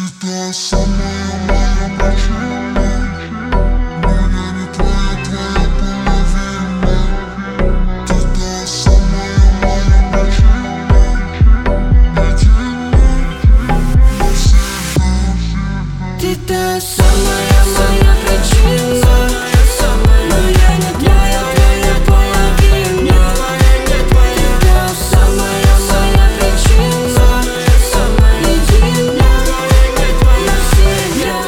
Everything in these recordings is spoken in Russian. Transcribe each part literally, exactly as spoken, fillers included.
та самая моя причина, но я не твоя, твоя половина. Ты та самая моя причина, едина навсегда. Ты та самая моя причина, но я не твоя, твоя половина. Ты та самая моя причина, едина навсегда.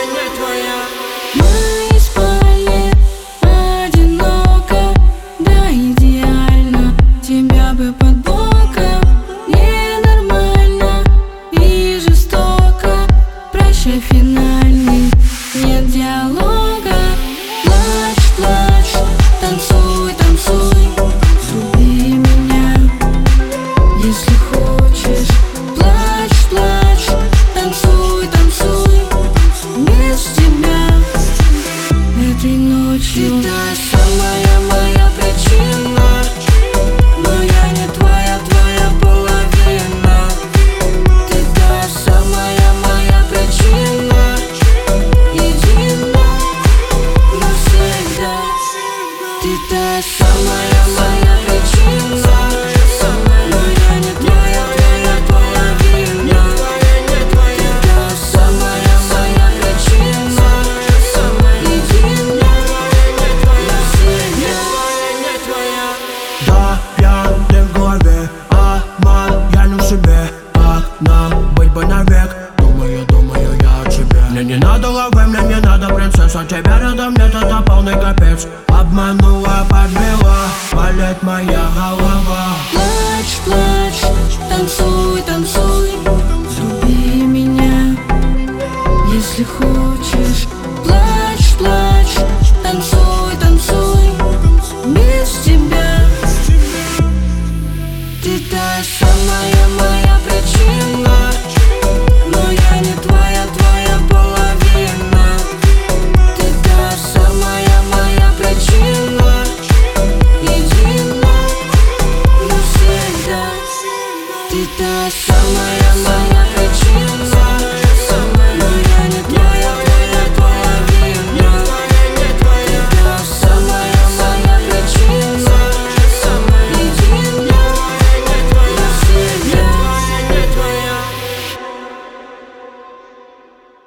Моей спальне одиноко, да идеально, тебя бы под боком. Ненормально и жестоко, прощай финальный, нет диалога. Плачь, плачь, танцуй, танцуй, люби меня, если хочешь. Плачь, плачь, танцуй, танцуй, без тебя этой ночью. Ты та самая моя причина, но я не твоя, твоя половина. Ты та самая моя причина, едина навсегда. Ты та самая моя причина, но я не твоя, твоя половина. Ты та самая моя причина, едина навсегда. Да, я не в голове, обман, я не в себе. Как нам быть бы навек? Думаю, думаю я о тебе. Мне не надо лавы, мне не надо принцесса. Тебя рядом нет, это полный капец. Обманула, подвела, болит моя голова. Плачь, плачь, танцуй, танцуй, люби меня, если хочешь. Плачь, плачь, танцуй, танцуй, без тебя. Ты та самая моя причина, но я не твоя, твоя